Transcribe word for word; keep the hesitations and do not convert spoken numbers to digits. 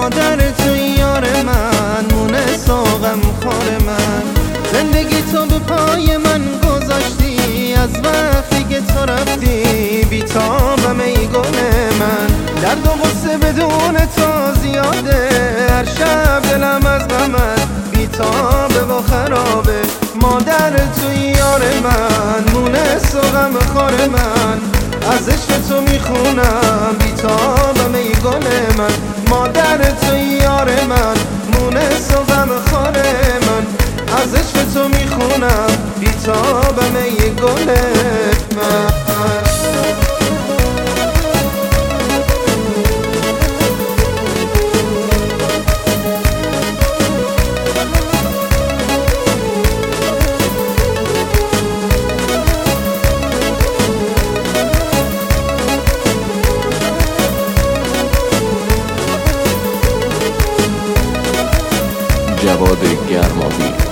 مادر توی یار من، مونس و غمخوار من. زندگی تو به پای من گذاشتی، از وقتی که تو رفتی بیتابم ای گل من. درد و غصه بدون تو زیاده، هر شب دلم از غمت بیتابه و خرابه. مادر توی یار من، مونس و غمخوار من. از عشق تو میخونم بیتابم ای گل من. مادر توی یار من، مونس و غمخوار من. از عشق تو میخونم بیتابم ای گل من. جواد گرمابی.